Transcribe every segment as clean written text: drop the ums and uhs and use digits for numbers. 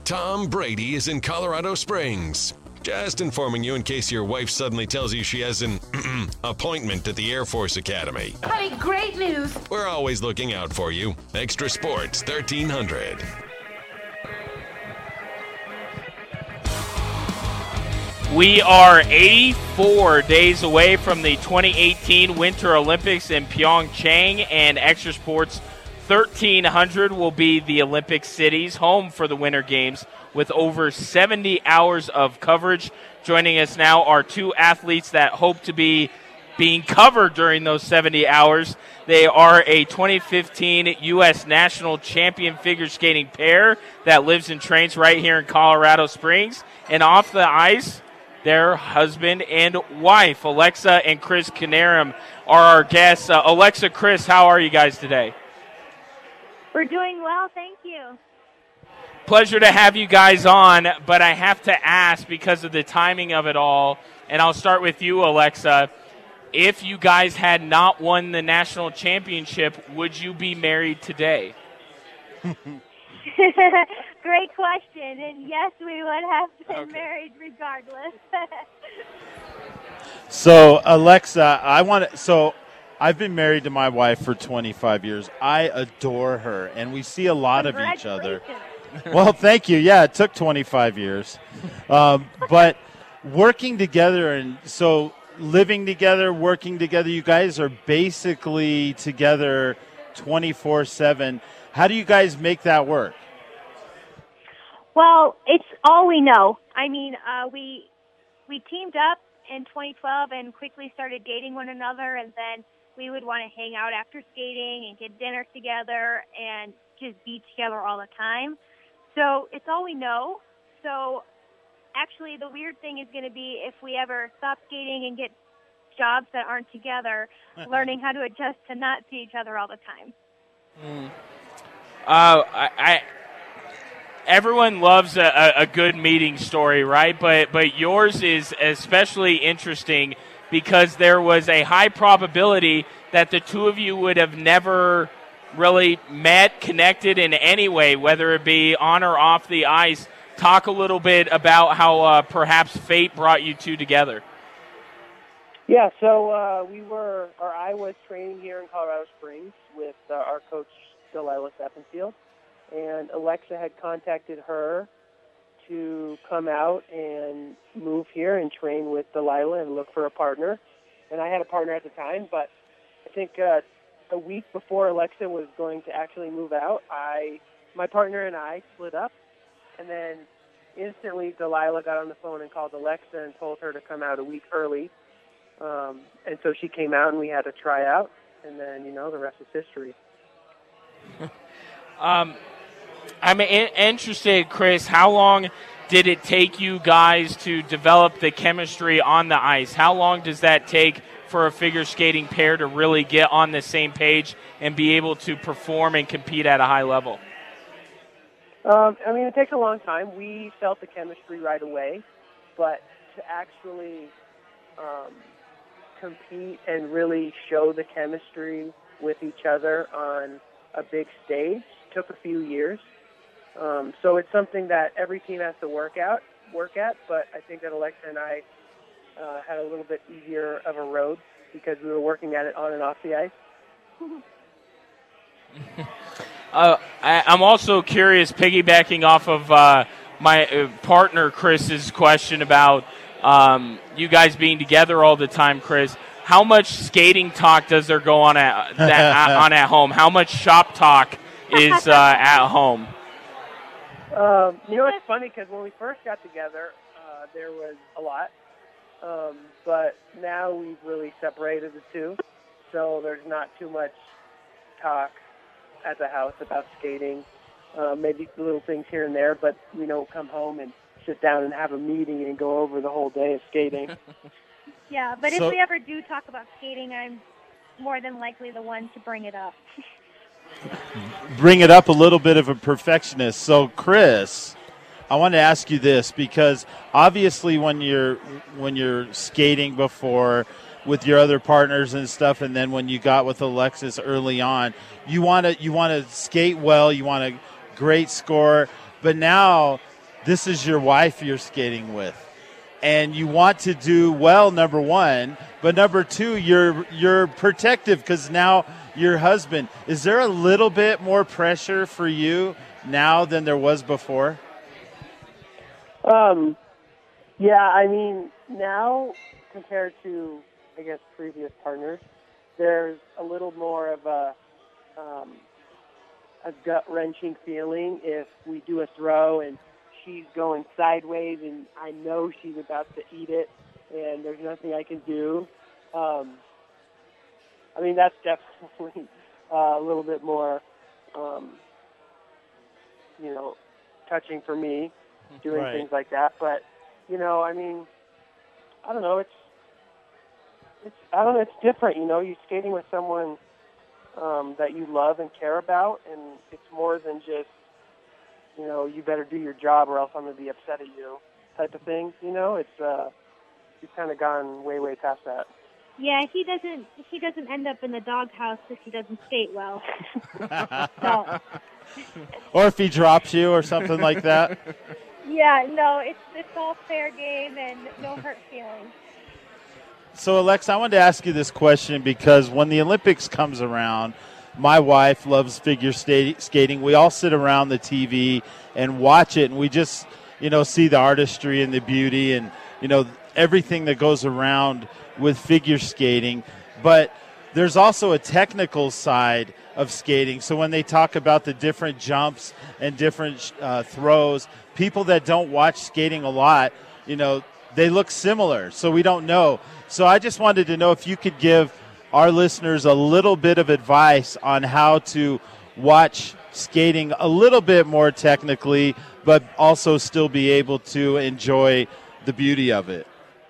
Tom Brady is in Colorado Springs. Just informing you in case your wife suddenly tells you she has an appointment at the Air Force Academy. Honey, great news. We're always looking out for you. Extra Sports 1300. We are 84 days away from the 2018 Winter Olympics in Pyeongchang, and Extra Sports 1300 will be the Olympic city's home for the Winter Games with over 70 hours of coverage. Joining us now are two athletes that hope to be being covered during those 70 hours. They are a 2015 U.S. national champion figure skating pair that lives and trains right here in Colorado Springs. And off the ice, their husband and wife, Alexa and Chris Canarum, are our guests. Alexa, Chris, how are you guys today? We're doing well, thank you. Pleasure to have you guys on, but I have to ask because of the timing of it all, and I'll start with you, Alexa. If you guys had not won the national championship, would you be married today? Great question, and yes, we would have been married regardless. So, Alexa, I've been married to my wife for 25 years. I adore her, and we see a lot of each other. Well, thank you. Yeah, it took 25 years. But working together, and so living together, working together, you guys are basically together 24/7. How do you guys make that work? Well, it's all we know. I mean, we teamed up in 2012 and quickly started dating one another, and then we would want to hang out after skating and get dinner together and just be together all the time. So it's all we know. So actually the weird thing is going to be if we ever stop skating and get jobs that aren't together, learning how to adjust to not see each other all the time. Everyone loves a good meeting story, right? But yours is especially interesting because there was a high probability that the two of you would have never really met, connected in any way, whether it be on or off the ice. Talk a little bit about how perhaps fate brought you two together. Yeah, so I was training here in Colorado Springs with our coach, Delilah Stephenfield, and Alexa had contacted her to come out and move here and train with Delilah and look for a partner. And I had a partner at the time, but I think a week before Alexa was going to actually move out, my partner and I split up, and then instantly Delilah got on the phone and called Alexa and told her to come out a week early. And so she came out and we had a tryout, and then, the rest is history. I'm interested, Chris, how long did it take you guys to develop the chemistry on the ice? How long does that take for a figure skating pair to really get on the same page and be able to perform and compete at a high level? It takes a long time. We felt the chemistry right away, but to actually compete and really show the chemistry with each other on a big stage took a few years. So it's something that every team has to work at, but I think that Alexa and I had a little bit easier of a road because we were working at it on and off the ice. I'm also curious, piggybacking off of my partner Chris's question about you guys being together all the time, Chris. How much skating talk does there go on at home? How much shop talk is at home? It's funny because when we first got together, there was a lot. But now we've really separated the two. So there's not too much talk at the house about skating. Maybe little things here and there, but we don't come home and sit down and have a meeting and go over the whole day of skating. Yeah, but if we ever do talk about skating, I'm more than likely the one to bring it up. Bring it up a little bit of a perfectionist. So, Chris, I want to ask you this because obviously when you're skating before with your other partners and stuff, and then when you got with Alexis early on, you want to skate well, you want a great score, but now this is your wife you're skating with. And you want to do well, number one, but number two, you're protective because now your husband. Is there a little bit more pressure for you now than there was before? Yeah, I mean, now compared to, I guess, previous partners, there's a little more of a gut-wrenching feeling if we do a throw and she's going sideways and I know she's about to eat it and there's nothing I can do. I mean, that's definitely a little bit more, touching for me, doing Right. things like that. But, I mean, I don't know. It's different, You're skating with someone that you love and care about, and it's more than just, you better do your job or else I'm going to be upset at you type of thing. It's you've kind of gone way, way past that. Yeah, he doesn't end up in the doghouse if he doesn't skate well. So, Or if he drops you or something like that. yeah, no, it's all fair game and no hurt feelings. So, Alexa, I wanted to ask you this question because when the Olympics comes around, my wife loves figure skating. We all sit around the TV and watch it, and we just, see the artistry and the beauty and, everything that goes around with figure skating. But there's also a technical side of skating. So when they talk about the different jumps and different throws, people that don't watch skating a lot, they look similar. So we don't know. So I just wanted to know if you could give our listeners a little bit of advice on how to watch skating a little bit more technically, but also still be able to enjoy the beauty of it.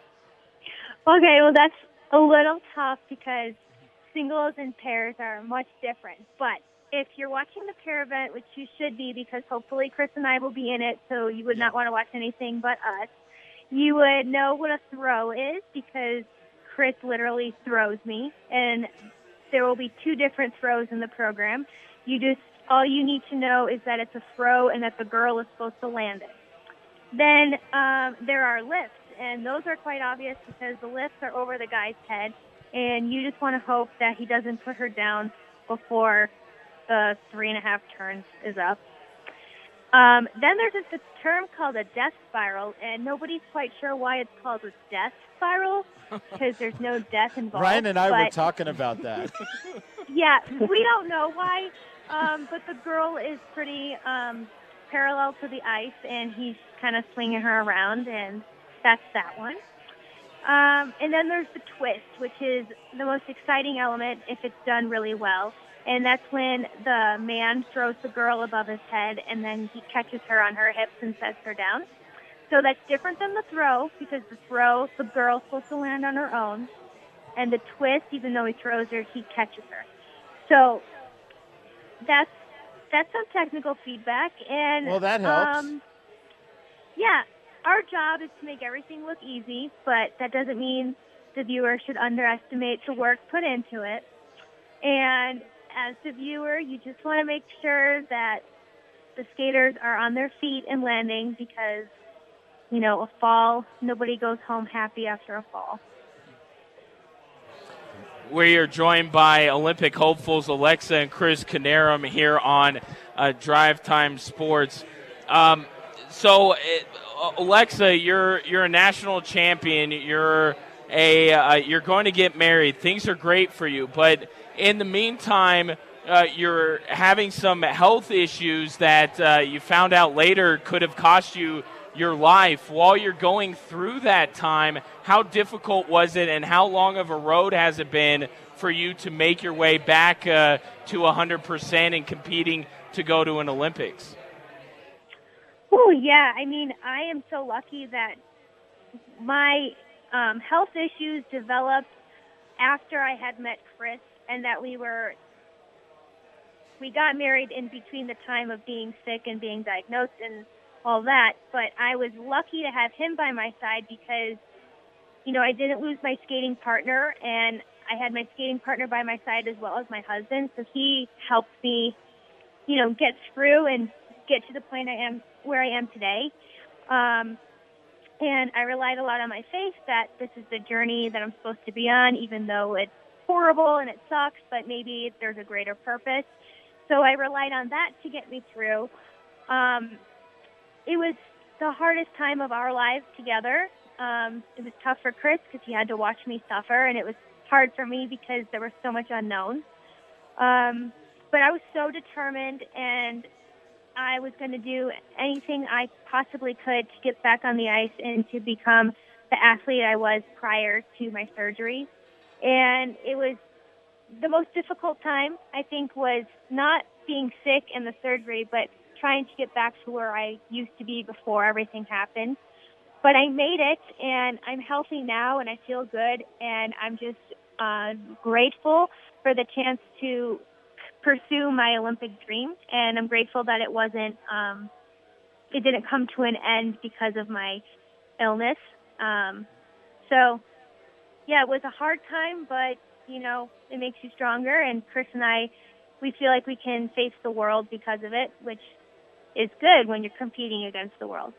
Okay, well, that's a little tough because singles and pairs are much different. But if you're watching the pair event, which you should be because hopefully Chris and I will be in it, so you would not want to watch anything but us, you would know what a throw is because Chris literally throws me, and there will be 2 different throws in the program. All you need to know is that it's a throw and that the girl is supposed to land it. Then there are lifts, and those are quite obvious because the lifts are over the guy's head, and you just want to hope that he doesn't put her down before the 3.5 turns is up. Then there's a term called a death spiral, and nobody's quite sure why it's called a death spiral because there's no death involved. Ryan and I were talking about that. Yeah, we don't know why, but the girl is pretty parallel to the ice, and he's kind of swinging her around, and that's that one. And then there's the twist, which is the most exciting element if it's done really well. And that's when the man throws the girl above his head, and then he catches her on her hips and sets her down. So that's different than the throw, because the throw, the girl's supposed to land on her own. And the twist, even though he throws her, he catches her. So that's some technical feedback. And Well, that helps. Yeah, our job is to make everything look easy, but that doesn't mean the viewer should underestimate the work put into it. And as the viewer, you just want to make sure that the skaters are on their feet and landing because, a fall, nobody goes home happy after a fall. We are joined by Olympic hopefuls Alexa and Chris Knierim here on Drive Time Sports. Alexa, you're a national champion. You're going to get married. Things are great for you, but in the meantime, you're having some health issues that you found out later could have cost you your life. While you're going through that time, how difficult was it, and how long of a road has it been for you to make your way back to 100% and competing to go to an Olympics? Oh, yeah. I mean, I am so lucky that my health issues developed after I had met Chris, and that we got married in between the time of being sick and being diagnosed and all that. But I was lucky to have him by my side because, I didn't lose my skating partner, and I had my skating partner by my side as well as my husband. So he helped me, get through and get to the point I am where I am today. And I relied a lot on my faith that this is the journey that I'm supposed to be on, even though it's horrible and it sucks, but maybe there's a greater purpose. So I relied on that to get me through. It was the hardest time of our lives together. It was tough for Chris because he had to watch me suffer, and it was hard for me because there was so much unknown. But I was so determined, and I was going to do anything I possibly could to get back on the ice and to become the athlete I was prior to my surgery. And it was the most difficult time, I think, was not being sick in the surgery, but trying to get back to where I used to be before everything happened. But I made it, and I'm healthy now, and I feel good, and I'm just grateful for the chance to pursue my Olympic dream, and I'm grateful that it wasn't, it didn't come to an end because of my illness. So, yeah, it was a hard time, but, you know, it makes you stronger, and Chris and I, we feel like we can face the world because of it, which is good when you're competing against the world.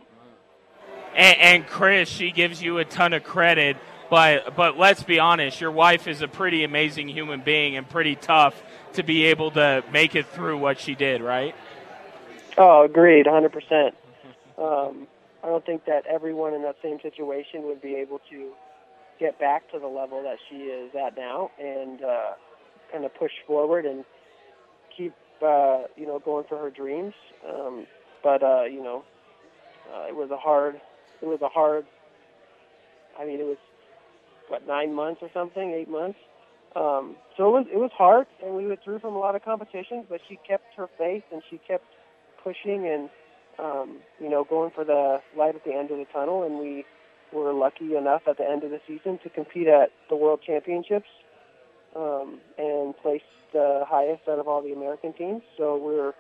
And Chris, she gives you a ton of credit, but let's be honest, your wife is a pretty amazing human being and pretty tough to be able to make it through what she did, right? Oh, agreed, 100%. I don't think that everyone in that same situation would be able to get back to the level that she is at now and kind of push forward and keep, going for her dreams. It was a hard, it was, 9 months or something, 8 months. So it was hard, and we withdrew from a lot of competitions, but she kept her faith, and she kept pushing and, going for the light at the end of the tunnel, and we were lucky enough at the end of the season to compete at the World Championships and place the highest out of all the American teams. So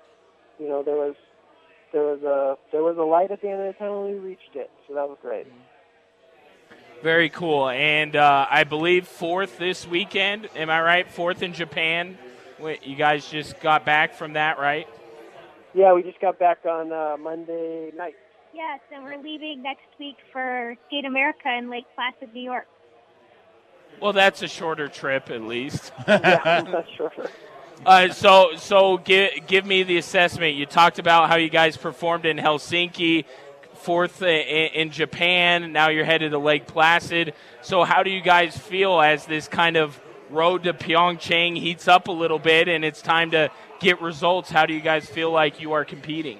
there was a light at the end of the tunnel, and we reached it, so that was great. Very cool. And I believe 4th this weekend. Am I right? 4th in Japan. You guys just got back from that, right? Yeah, we just got back on Monday night. Yes, and we're leaving next week for Skate America in Lake Placid, New York. Well, that's a shorter trip at least. Yeah, that's shorter. So give me the assessment. You talked about how you guys performed in Helsinki, 4th in Japan. Now you're headed to Lake Placid. So how do you guys feel as this kind of road to Pyeongchang heats up a little bit and it's time to get results? How do you guys feel like you are competing?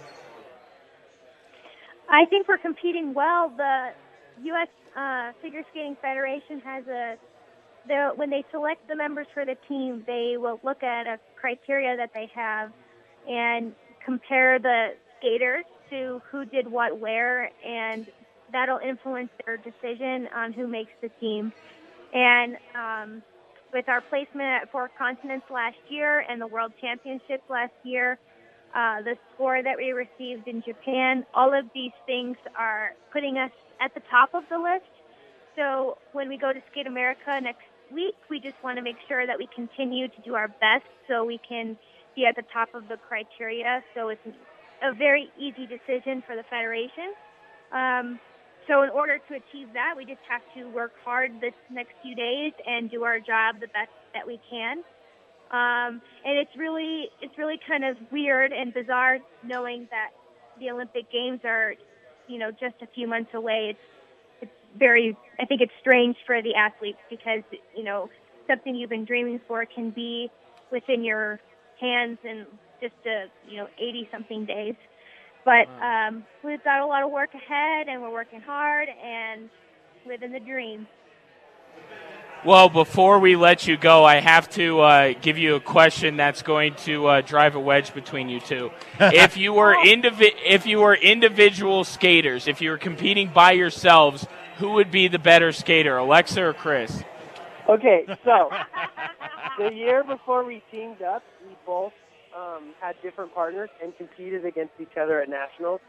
I think we're competing well. The U.S. Figure Skating Federation has when they select the members for the team, they will look at a criteria that they have and compare the skaters to who did what where, and that'll influence their decision on who makes the team. And with our placement at 4 continents last year and the World Championships last year, the score that we received in Japan, all of these things are putting us at the top of the list. So when we go to Skate America next week, we just want to make sure that we continue to do our best so we can be at the top of the criteria. So it's a very easy decision for the Federation. So in order to achieve that, we just have to work hard this next few days and do our job the best that we can. And it's really kind of weird and bizarre knowing that the Olympic Games are, just a few months away. I think it's strange for the athletes because, something you've been dreaming for can be within your hands in just 80-something days. But we've got a lot of work ahead, and we're working hard and living the dream. Well, before we let you go, I have to give you a question that's going to drive a wedge between you two. If you were individual skaters, if you were competing by yourselves, who would be the better skater, Alexa or Chris? Okay, so the year before we teamed up, we both had different partners and competed against each other at nationals.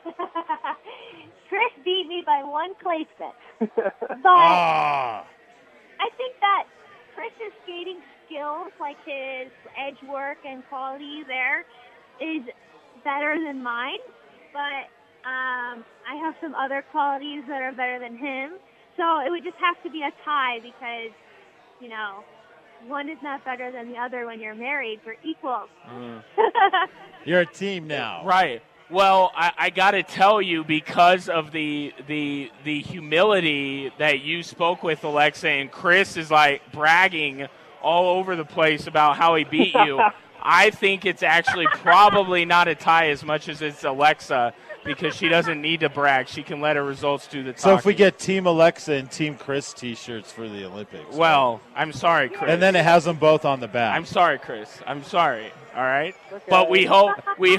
Chris beat me by 1 placement. But I think that Chris's skating skills, like his edge work and quality there, is better than mine. but I have some other qualities that are better than him. So it would just have to be a tie because, one is not better than the other when you're married. We're equals. You're a team now. Right. Well, I got to tell you, because of the humility that you spoke with, Alexa, and Chris is like bragging all over the place about how he beat you, I think it's actually probably not a tie as much as it's Alexa, because she doesn't need to brag. She can let her results do the talking. So if we get Team Alexa and Team Chris T-shirts for the Olympics. Well, I'm sorry, Chris. And then it has them both on the back. I'm sorry, Chris. I'm sorry. All right. Okay. But we hope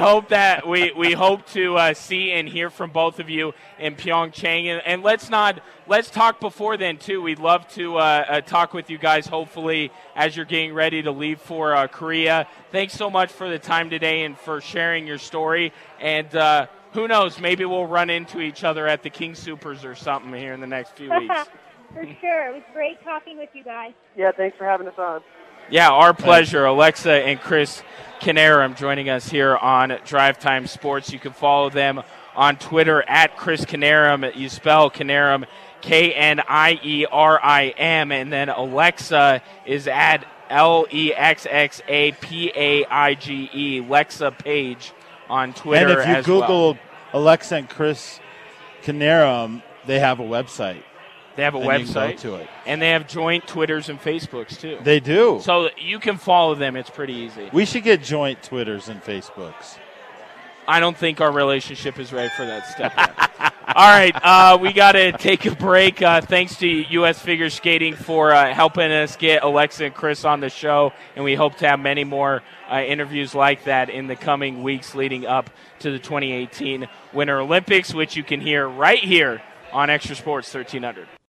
to see and hear from both of you in Pyeongchang. And let's talk before then too. We'd love to talk with you guys, hopefully, as you're getting ready to leave for Korea. Thanks so much for the time today and for sharing your story. And who knows, maybe we'll run into each other at the King Supers or something here in the next few weeks. For sure. It was great talking with you guys. Yeah, thanks for having us on. Yeah, our pleasure. Alexa and Chris Knierim joining us here on Drive Time Sports. You can follow them on Twitter at Chris Knierim. You spell Knierim K-N-I-E-R-I-M. And then Alexa is at L-E-X-X-A-P-A-I-G-E. Lexa Page on Twitter as well. And if you Google Alexa and Chris Knierim, they have a website. They have a website. You can go to it. And they have joint Twitters and Facebooks, too. They do. So you can follow them. It's pretty easy. We should get joint Twitters and Facebooks. I don't think our relationship is ready for that step yet. All right, we got to take a break. Thanks to U.S. Figure Skating for helping us get Alexa and Chris on the show, and we hope to have many more interviews like that in the coming weeks leading up to the 2018 Winter Olympics, which you can hear right here on Extra Sports 1300.